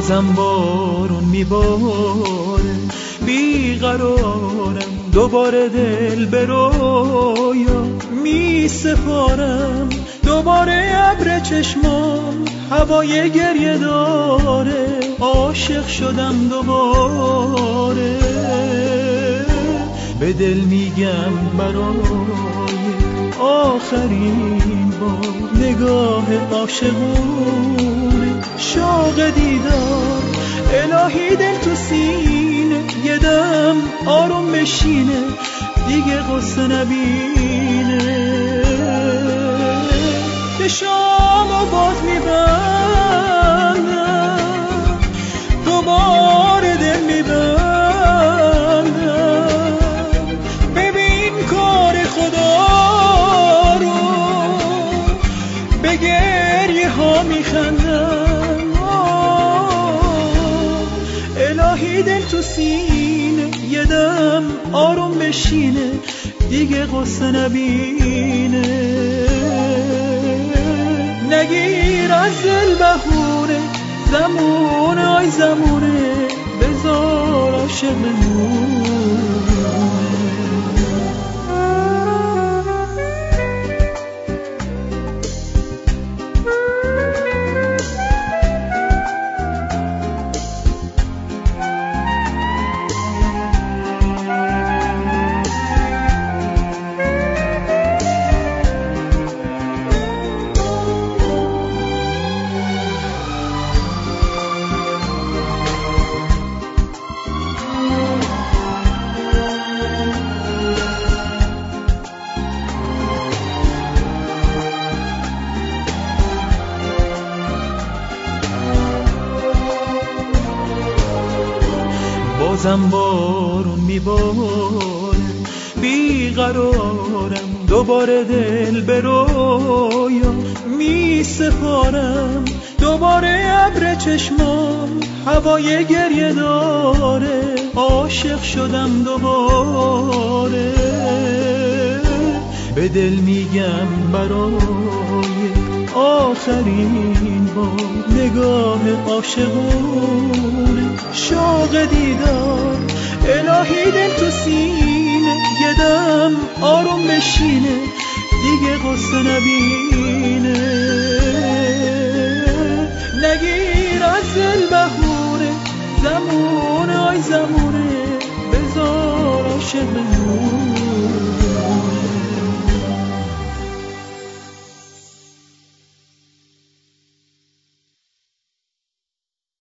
بازم بارون میباره، بیقرارم دوباره دل به رویا میسپارم، دوباره ابر چشمام هوای گریه داره، عاشق شدم دوباره. به دل میگم برای آخرین بار نگاه عاشقونه، شوق دیدار الهی دل تو سینه، یه دم آروم بشینه دیگه قصه نبینه. چشامو باز میبندم، دوباره دل میبندم، ببین کار خدا رو، به گریه ها میخندم. الهی دل تو سینه، یه دم آروم بشینه دیگه قصه نبینه. نگیر از دل بهونه، زمونه آی زمونه، بذار عاشق بمونه. بازم بارون میباره، بیقرارم دوباره دل به رویا میسپارم، دوباره ابر چشمام هوای گریه داره، عاشق شدم دوباره. به دل میگم برای آخرین بار نگاه عاشقونه، شوق دیدار الهی دل تو سینه، یه دم آروم بشینه دیگه قصه نبینه. نگیر از دل بهونه، زمونه آی زمونه، بذار عاشق بمونه.